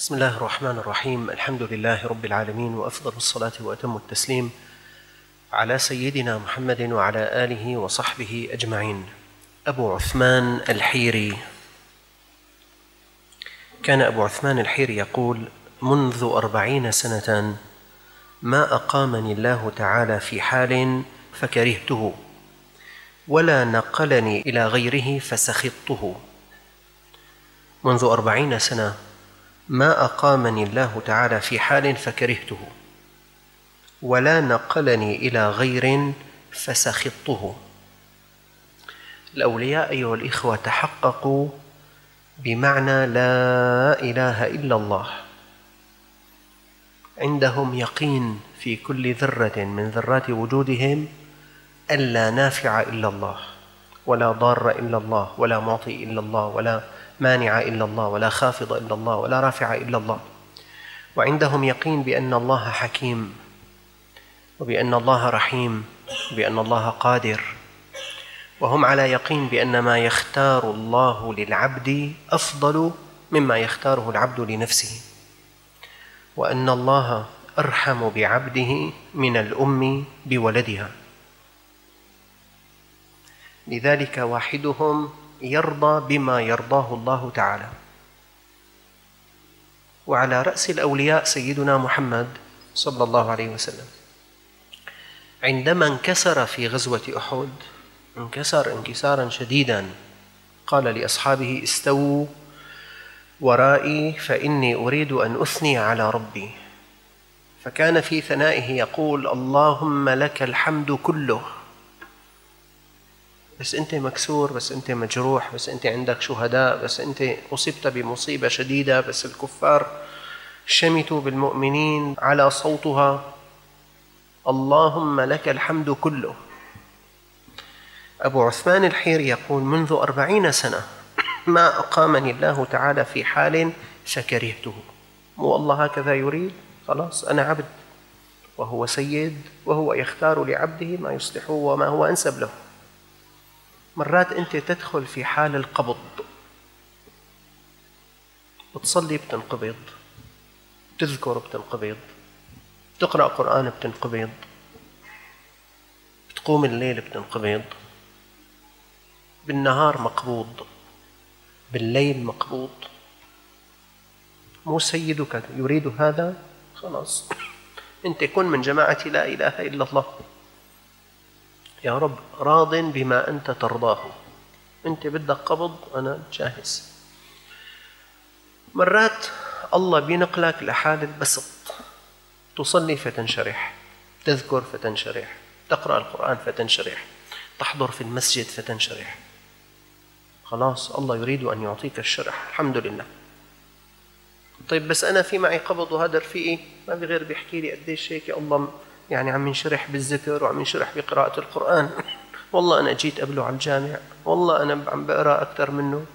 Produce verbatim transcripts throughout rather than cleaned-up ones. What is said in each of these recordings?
بسم الله الرحمن الرحيم. الحمد لله رب العالمين، وأفضل الصلاة وأتم التسليم على سيدنا محمد وعلى آله وصحبه أجمعين. أبو عثمان الحيري. كان أبو عثمان الحيري يقول: منذ أربعين سنة ما أقامني الله تعالى في حال فكرهته، ولا نقلني إلى غيره فسخطته. منذ أربعين سنة ما أقامني الله تعالى في حال فكرهته، ولا نقلني إلى غير فسخطته. الأولياء أيها الإخوة تحققوا بمعنى لا إله إلا الله، عندهم يقين في كل ذرة من ذرات وجودهم أن لا نافع إلا الله، ولا ضار إلا الله، ولا معطي إلا الله، ولا مانع إلا الله، ولا خافض إلا الله، ولا رافع إلا الله. وعندهم يقين بأن الله حكيم، وبأن الله رحيم، وبأن الله قادر. وهم على يقين بأن ما يختار الله للعبد أفضل مما يختاره العبد لنفسه، وأن الله أرحم بعبده من الأم بولدها. لذلك واحدهم يرضى بما يرضاه الله تعالى. وعلى رأس الأولياء سيدنا محمد صلى الله عليه وسلم، عندما انكسر في غزوة أحد، انكسر انكسارا شديدا، قال لأصحابه: استووا ورائي فإني أريد أن أثني على ربي. فكان في ثنائه يقول: اللهم لك الحمد كله، بس أنت مكسور، بس أنت مجروح، بس أنت عندك شهداء، بس أنت أصبت بمصيبة شديدة، بس الكفار شمتوا بالمؤمنين على صوتها. اللهم لك الحمد كله. أبو عثمان الحيري يقول: منذ أربعين سنة ما أقامني الله تعالى في حال فكرهته. مو الله هكذا يريد؟ خلاص أنا عبد، وهو سيد، وهو يختار لعبده ما يصلحه وما هو أنسب له. مرات أنت تدخل في حال القبض، بتصلي بتنقبض، تذكر بتنقبض، تقرأ قرآن بتنقبض، بتقوم الليل بتنقبض، بالنهار مقبوض، بالليل مقبوض. مو سيدك يريد هذا؟ خلاص أنت كن من جماعة لا إله إلا الله. يا رب راض بما أنت ترضاه، أنت بدك قبض، أنا جاهز. مرات الله بينقلك لحال البسط، تصلي فتنشرح، تذكر فتنشرح، تقرأ القرآن فتنشرح، تحضر في المسجد فتنشرح. خلاص الله يريد أن يعطيك الشرح، الحمد لله. طيب بس أنا في معي قبض وهذا رفيقي ما بغير بيحكي لي قديش هيك الله يعني عم ينشرح بالذكر وعم ينشرح بقراءة القرآن. والله أنا جيت قبله على الجامع، والله أنا عم بقرأ أكثر منه.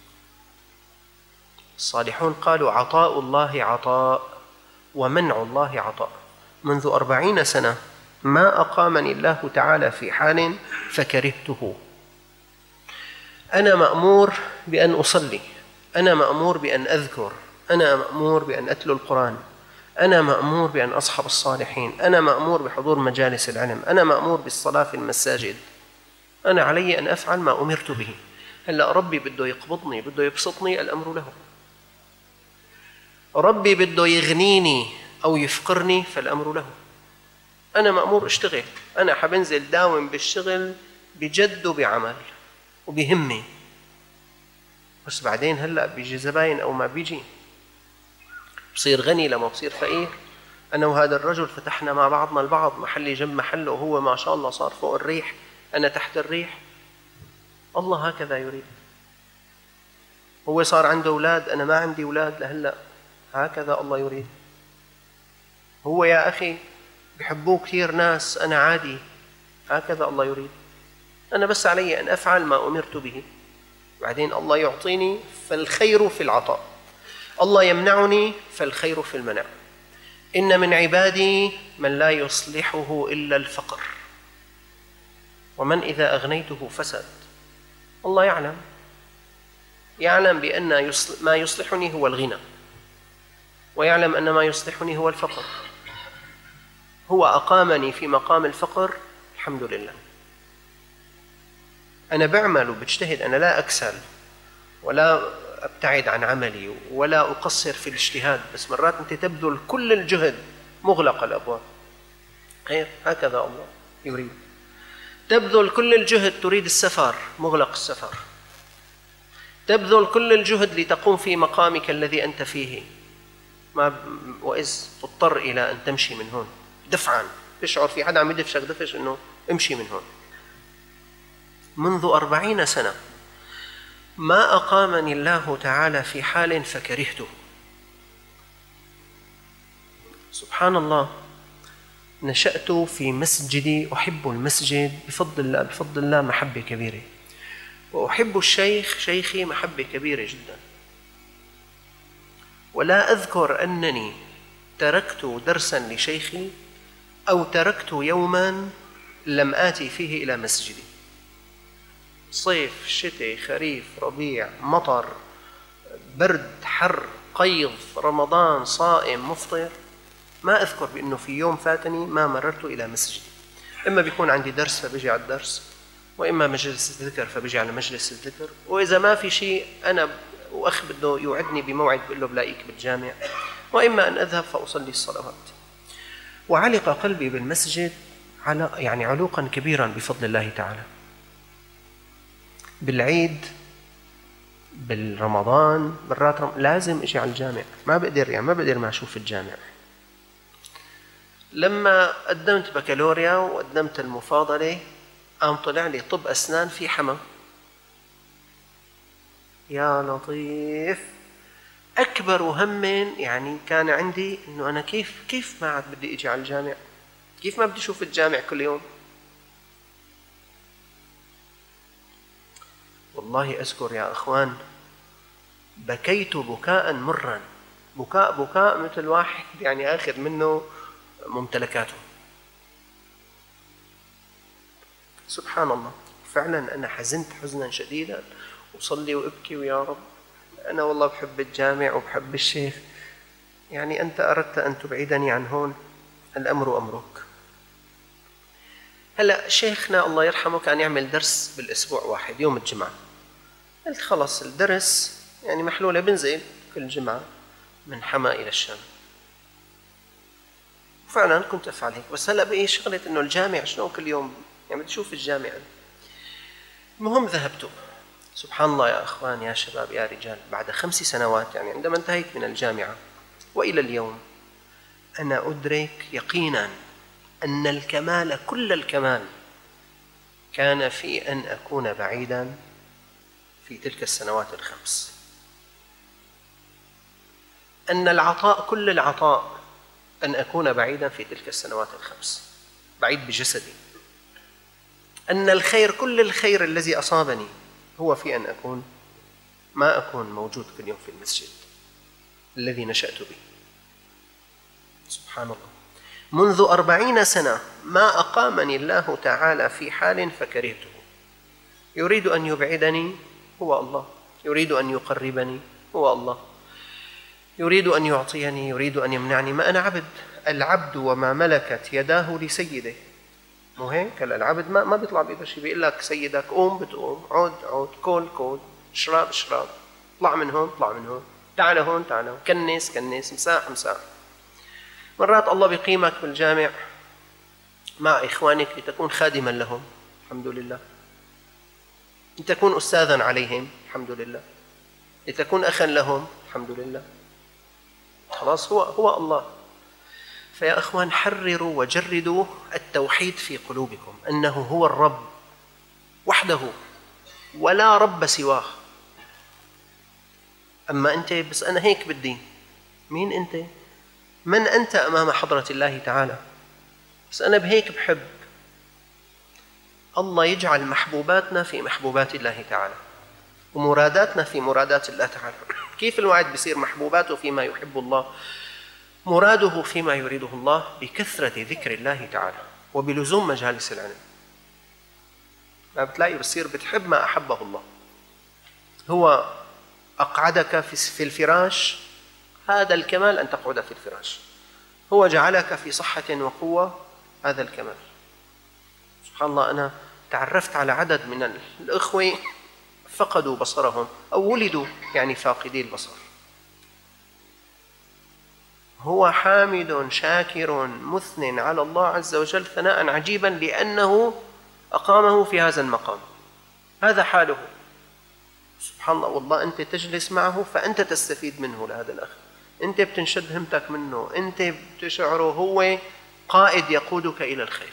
الصالحون قالوا: عطاء الله عطاء، ومنع الله عطاء. منذ أربعين سنة ما أقامني الله تعالى في حال فكرهته. أنا مأمور بأن أصلي، أنا مأمور بأن أذكر، أنا مأمور بأن أتلو القرآن، أنا مأمور بأن أصحب الصالحين، أنا مأمور بحضور مجالس العلم، أنا مأمور بالصلاة في المساجد. أنا علي أن أفعل ما أمرت به. هلأ ربي بده يقبضني، بده يبسطني، الأمر له. ربي بده يغنيني أو يفقرني، فالأمر له. أنا مأمور أشتغل، أنا حبنزل داوم بالشغل بجد وبعمل وبهمي. بس بعدين هلأ بيجي زباين أو ما بيجي، بصير غني لما بصير فقير. أنا وهذا الرجل فتحنا مع بعضنا البعض، محلي جنب محله، وهو ما شاء الله صار فوق الريح، أنا تحت الريح. الله هكذا يريد. هو صار عنده أولاد، أنا ما عندي أولاد لهلأ، هكذا الله يريد. هو يا أخي بحبوه كثير ناس، أنا عادي، هكذا الله يريد. أنا بس علي أن أفعل ما أمرت به، بعدين الله يعطيني، فالخير في العطاء. الله يمنعني، فالخير في المنع. إن من عبادي من لا يصلحه إلا الفقر، ومن إذا أغنيته فسد. الله يعلم، يعلم بأن ما يصلحني هو الغنى، ويعلم أن ما يصلحني هو الفقر. هو أقامني في مقام الفقر، الحمد لله. أنا بعمل وبجتهد، أنا لا أكسل ولا أبتعد عن عملي ولا أقصر في الاجتهاد، بس مرات أنت تبذل كل الجهد مغلقة الأبواب. خير، هكذا الله يريد. تبذل كل الجهد تريد السفر، مغلق السفر. تبذل كل الجهد لتقوم في مقامك الذي أنت فيه، ما وإذ تضطر إلى أن تمشي من هون دفعا، تشعر في حدا عم يدفشك دفش إنه امشي من هون. منذ أربعين سنة ما أقامني الله تعالى في حال فكرهته. سبحان الله، نشأت في مسجدي، أحب المسجد بفضل الله، بفضل الله محبة كبيرة، وأحب الشيخ شيخي محبة كبيرة جدا. ولا أذكر أنني تركت درسا لشيخي أو تركت يوما لم آتي فيه إلى مسجدي، صيف شتاء خريف ربيع مطر برد حر قيض رمضان صائم مفطر، ما أذكر بأنه في يوم فاتني ما مررت إلى مسجدي. إما بيكون عندي درس فبيجي على الدرس، وإما مجلس الذكر فبيجي على مجلس الذكر، وإذا ما في شيء أنا وأخ بده يوعدني بموعد بقول له بلاقيك بالجامع، وإما أن أذهب فأصلي الصلوات. وعلق قلبي بالمسجد على يعني علوقا كبيرا بفضل الله تعالى. بالعيد بالرمضان مرات رم... لازم أجي على الجامع، ما بقدر يعني ما بقدر ما أشوف الجامع. لما قدمت بكالوريا وقدمت المفاضلة قام طلع لي طب أسنان في حما. يا لطيف، أكبر هم يعني كان عندي إنه أنا كيف كيف ما عاد بدي أجي على الجامع، كيف ما بدي أشوف الجامع كل يوم. والله أذكر يا أخوان بكيت بكاء مرا، بكاء بكاء مثل واحد يعني آخذ منه ممتلكاته. سبحان الله، فعلا أنا حزنت حزنا شديدا، وصلي وأبكي ويا رب أنا والله بحب الجامع وبحب الشيخ، يعني أنت أردت أن تبعدني عن هون، الأمر أمرك. هلأ شيخنا الله يرحمه كان يعمل درس بالأسبوع واحد يوم الجمعة، قلت خلص الدرس يعني محلولة، بنزل كل جمعة من حما إلى الشام. فعلا كنت أفعل هيك، بس هلأ بقي شغلة إنه الجامع شلون كل يوم يعني بدي أشوف الجامع. المهم ذهبت. سبحان الله يا أخوان يا شباب يا رجال، بعد خمس سنوات يعني عندما انتهيت من الجامعة وإلى اليوم أنا أدرك يقينا أن الكمال كل الكمال كان في أن أكون بعيدا في تلك السنوات الخمس، أن العطاء كل العطاء أن أكون بعيدا في تلك السنوات الخمس، بعيد بجسدي. أن الخير كل الخير الذي أصابني هو في أن أكون ما أكون موجود كل يوم في المسجد الذي نشأت به. سبحان الله، منذ أربعين سنة ما أقامني الله تعالى في حال فكرهته. يريد أن يبعدني هو الله، يريد أن يقربني هو الله، يريد أن يعطيني يريد أن يمنعني. ما أنا عبد، العبد وما ملكت يداه لسيده. مو هيك؟ العبد ما ما بيطلع بإيده شيء، بيقول لك سيدك قوم بتقوم، عود عود، كول كول، اشرب اشرب، اطلع من هون اطلع من هون، تعال هون تعال هون، كنس كنس، مساح مساح. مرات الله بيقيمك بالجامع مع إخوانك لتكون خادما لهم، الحمد لله، لتكون أستاذا عليهم، الحمد لله، لتكون أخا لهم، الحمد لله. خلاص هو هو الله. فيا أخوان حرروا وجردوا التوحيد في قلوبكم، أنه هو الرب وحده ولا رب سواه. أما أنت بس أنا هيك بدي، مين أنت؟ من أنت أمام حضرة الله تعالى؟ بس أنا بهيك بحب. الله يجعل محبوباتنا في محبوبات الله تعالى، ومراداتنا في مرادات الله تعالى. كيف الواحد بيصير محبوباته فيما يحب الله، مراده فيما يريده الله؟ بكثرة ذكر الله تعالى وبلزوم مجالس العلم. ما بتلاقي بصير بتحب ما أحبه الله. هو أقعدك في الفراش هذا الكمال أن تقعد في الفراش. هو جعلك في صحة وقوة، هذا الكمال. سبحان الله، أنا تعرفت على عدد من الإخوة فقدوا بصرهم أو ولدوا يعني فاقدي البصر. هو حامد شاكر مثن على الله عز وجل ثناء عجيبا لأنه أقامه في هذا المقام. هذا حاله. سبحان الله، والله أنت تجلس معه فأنت تستفيد منه لهذا الأخ، أنت بتنشد همتك منه، أنت بتشعره هو قائد يقودك إلى الخير.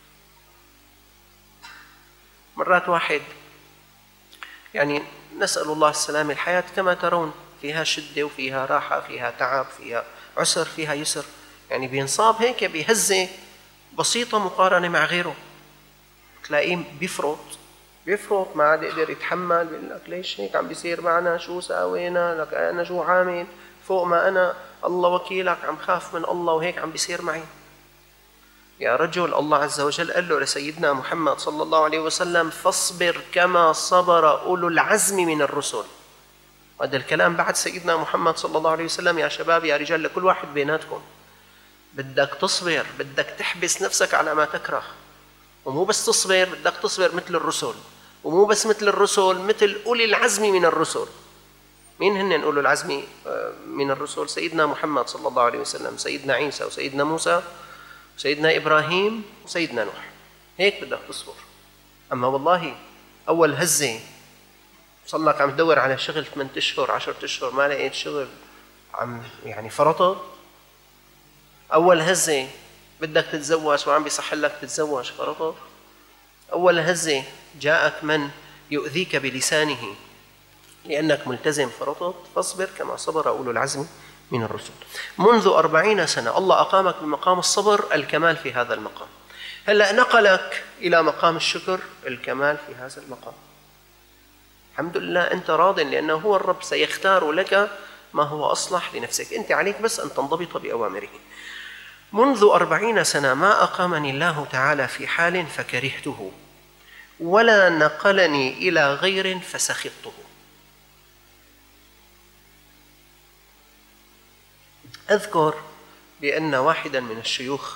مرات واحد يعني نسأل الله السلامة، الحياة كما ترون فيها شدة وفيها راحة، فيها تعب، فيها عسر، فيها يسر، يعني بينصاب هيك بهزة بسيطة مقارنة مع غيره، تلاقيه بيفرط بيفرط ما عاد يقدر يتحمل، بيقول لك ليش هيك عم بيصير معنا، شو ساوينا لك، أنا شو عامل فوق ما أنا الله وكيلك عم خاف من الله وهيك عم بيصير معي. يا رجل، الله عز وجل قال له لسيدنا محمد صلى الله عليه وسلم: فاصبر كما صبر أولو العزم من الرسل. هذا الكلام بعد سيدنا محمد صلى الله عليه وسلم. يا شباب يا رجال، لكل واحد بيناتكم بدك تصبر، بدك تحبس نفسك على ما تكره، ومو بس تصبر، بدك تصبر مثل الرسل، ومو بس مثل الرسل، مثل أولي العزم من الرسل. مين هن أولو العزم من الرسل؟ سيدنا محمد صلى الله عليه وسلم، سيدنا عيسى وسيدنا موسى وسيدنا إبراهيم وسيدنا نوح. هيك بدك تصبر. أما والله أول هزة صار لك عم تدور على شغل ثمانية أشهر عشرة أشهر ما لقيت شغل، عم يعني فرطت. أول هزة بدك تتزوج وعم بيصح لك تتزوج، فرطت. أول هزة جاءك من يؤذيك بلسانه لأنك ملتزم، فرطت. فاصبر كما صبر أولو العزم من الرسل. منذ أربعين سنة الله أقامك بمقام الصبر، الكمال في هذا المقام. هلأ نقلك إلى مقام الشكر، الكمال في هذا المقام. الحمد لله أنت راض، لأنه هو الرب سيختار لك ما هو أصلح لنفسك، أنت عليك بس أن تنضبط بأوامره. منذ أربعين سنة ما أقامني الله تعالى في حال فكرهته، ولا نقلني إلى غير فسخطته. أذكر بأن واحدا من الشيوخ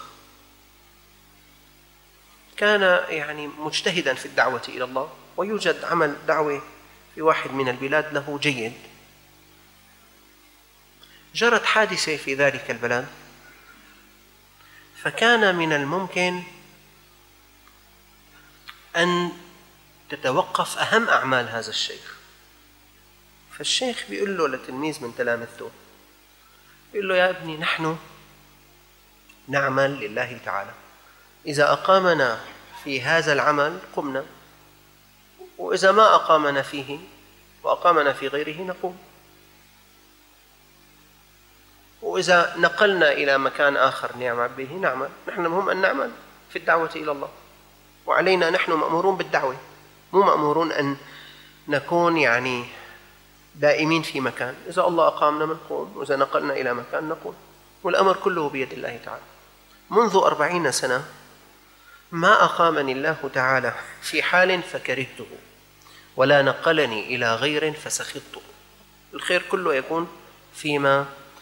كان يعني مجتهدا في الدعوة إلى الله، ويوجد عمل دعوة في واحد من البلاد له جيد. جرت حادثة في ذلك البلد، فكان من الممكن أن تتوقف أهم أعمال هذا الشيخ. فالشيخ بيقول له لتلميذ من تلامذته، بيقول له: يا ابني، نحن نعمل لله تعالى، إذا أقامنا في هذا العمل قمنا، وإذا ما أقامنا فيه وأقامنا في غيره نقوم، وإذا نقلنا إلى مكان آخر نعمل به نعمل. نحن المهم أن نعمل في الدعوة إلى الله، وعلينا نحن مأمورون بالدعوة، مو مأمورون أن نكون يعني دائمين في مكان. إذا الله أقامنا بنقوم، وإذا نقلنا إلى مكان نقوم، والأمر كله بيد الله تعالى. منذ أربعين سنة ما أقامني الله تعالى في حال فكرهته، ولا نقلني إلى غير فسخطته. الخير كله يكون فيما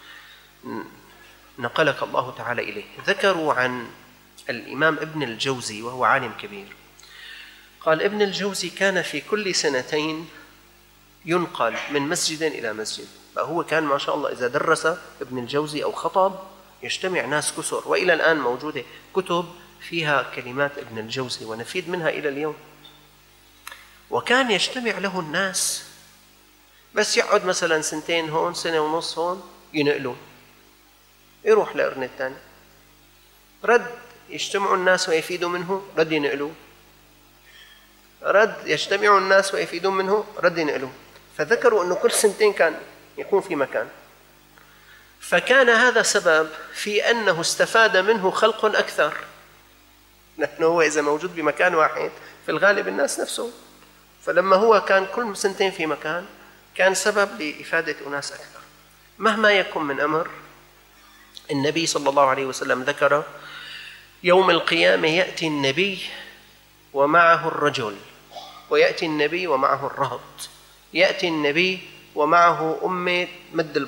نقلك الله تعالى إليه. ذكروا عن الإمام ابن الجوزي وهو عالم كبير، قال ابن الجوزي كان في كل سنتين ينقل من مسجد إلى مسجد. فهو كان ما شاء الله إذا درس ابن الجوزي أو خطب يجتمع ناس كثر، وإلى الآن موجودة كتب فيها كلمات ابن الجوزي ونفيد منها إلى اليوم. وكان يجتمع له الناس، بس يقعد مثلا سنتين هون، سنة ونص هون، ينقلوا، يروح لقرن الثاني، رد يجتمعوا الناس ويفيدوا منه، رد ينقلوا، رد يجتمعوا الناس ويفيدون منه، رد ينقلوا. فذكروا أنه كل سنتين كان يكون في مكان، فكان هذا سبب في أنه استفاد منه خلق أكثر، لأنه هو إذا موجود بمكان واحد في الغالب الناس نفسه، فلما هو كان كل سنتين في مكان كان سبب لإفادة أناس أكثر. مهما يكن من أمر، النبي صلى الله عليه وسلم ذكر: يوم القيامة يأتي النبي ومعه الرجل، ويأتي النبي ومعه الرهط، يأتي النبي ومعه أمة مد البصر،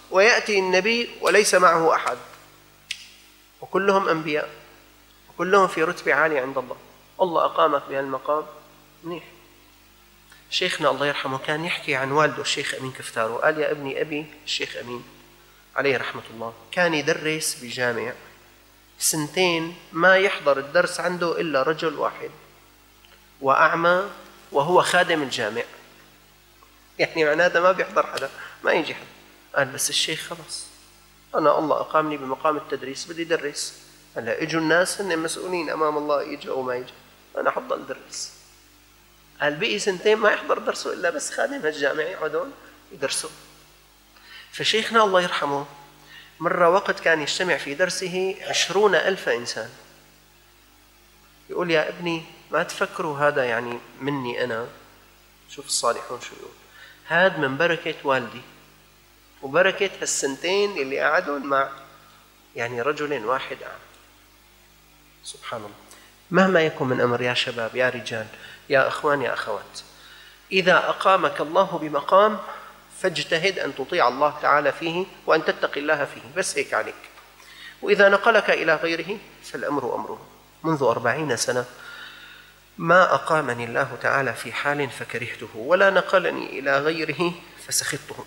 ويأتي النبي وليس معه أحد، وكلهم أنبياء وكلهم في رتبة عالية عند الله، الله أقامك بهالمقام منيح. شيخنا الله يرحمه كان يحكي عن والده الشيخ أمين كفتارو، قال يا ابني أبي الشيخ أمين عليه رحمة الله كان يدرس بجامع سنتين ما يحضر الدرس عنده إلا رجل واحد وأعمى وهو خادم الجامع، يعني معناته ما بيحضر حدا، ما يجي حدا. قال بس الشيخ خلص أنا الله أقامني بمقام التدريس بدي درس، هلا إجوا الناس هن مسؤولين أمام الله يجوا أو ما يجوا، أنا حضل درس. قال بقي سنتين ما يحضر درسه إلا بس خادم هالجامع يقعدون يدرسوا. فشيخنا الله يرحمه مرة وقت كان يجتمع في درسه عشرون ألف إنسان، يقول يا ابني ما تفكروا هذا يعني مني أنا، شوف الصالحون شو يقول، هذا من بركة والدي وبركة هالسنتين اللي قعدون مع يعني رجل واحد أعمى. سبحان الله. مهما يكن من أمر يا شباب يا رجال يا أخوان يا أخوات، إذا أقامك الله بمقام فاجتهد أن تطيع الله تعالى فيه وأن تتقي الله فيه، بس هيك عليك. وإذا نقلك إلى غيره فالأمر أمره. منذ أربعين سنة ما أقامني الله تعالى في حال فكرهته ولا نقلني إلى غيره فسخطته.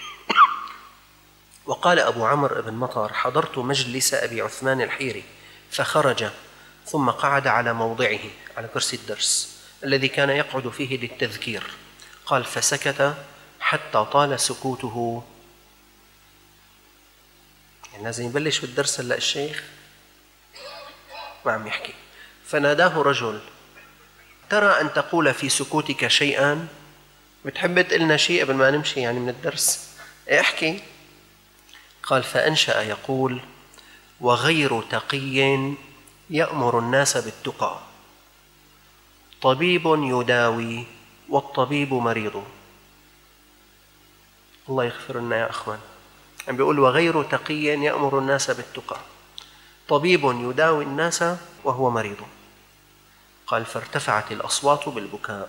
وقال أبو عمرو بن مطر حضرت مجلس أبي عثمان الحيري فخرج ثم قعد على موضعه على كرسي الدرس الذي كان يقعد فيه للتذكير، قال فسكت حتى طال سكوته، يعني لازم يبلش بالدرس هلا الشيخ ما عم يحكي. فناداه رجل ترى أن تقول في سكوتك شيئا، بتحب تقلنا شيء قبل ما نمشي يعني من الدرس، احكي. قال فأنشأ يقول وغير تقي يأمر الناس بالتقى، طبيب يداوي والطبيب مريض. الله يغفر لنا يا أخوان، عم بيقول وغير تقي يأمر الناس بالتقى، طبيب يداوي الناس وهو مريض. قال فارتفعت الأصوات بالبكاء.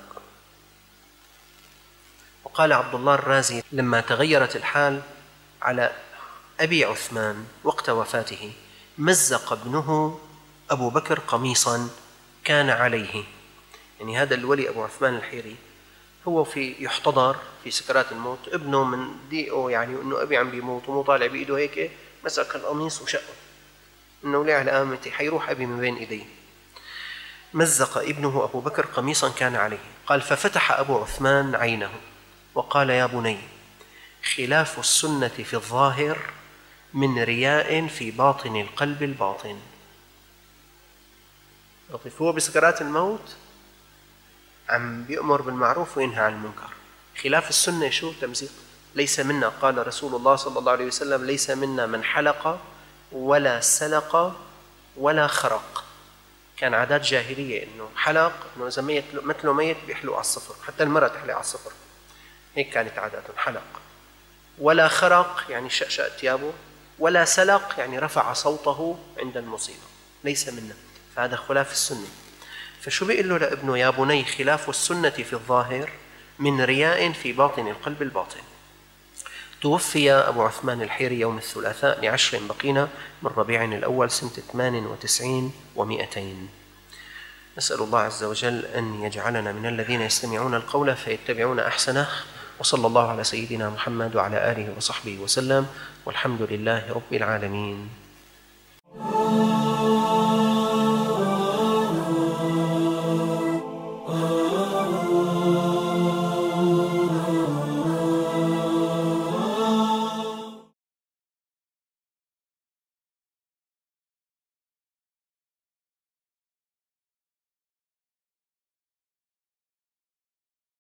وقال عبد الله الرازي لما تغيرت الحال على أبي عثمان وقت وفاته مزق ابنه أبو بكر قميصا كان عليه، يعني هذا الولي أبو عثمان الحيري هو في يحتضر في سكرات الموت، ابنه من ضيقه يعني انه ابي عم بيموت ومو طالع بايده هيك مسك القميص وشقه انه ليه على قامتي حيروح ابي من بين ايديه. مزق ابنه ابو بكر قميصا كان عليه. قال ففتح ابو عثمان عينه وقال يا بني خلاف السنة في الظاهر من رياء في باطن القلب الباطن. لطيف، هو بسكرات الموت عم بيأمر بالمعروف وينهى عن المنكر. خلاف السنة شو؟ تمزيق. ليس منا، قال رسول الله صلى الله عليه وسلم ليس منا من حلق ولا سلق ولا خرق. كان عادات جاهلية انه حلق انه اذا ميت مثله ميت بيحلق على الصفر، حتى المرأة تحلق على الصفر، هيك كانت عاداتهم. حلق ولا خرق يعني شأشأ ثيابه، ولا سلق يعني رفع صوته عند المصيبة، ليس منا، فهذا خلاف السنة. فشو بيقول له لابنه؟ يا بني خلاف السنة في الظاهر من رياء في باطن القلب الباطن. توفي أبو عثمان الحيري يوم الثلاثاء لعشر بقينا من ربيع الأول سنة ثمان وتسعين ومئتين. نسأل الله عز وجل أن يجعلنا من الذين يستمعون القول فيتبعون أحسنه، وصلى الله على سيدنا محمد وعلى آله وصحبه وسلم، والحمد لله رب العالمين.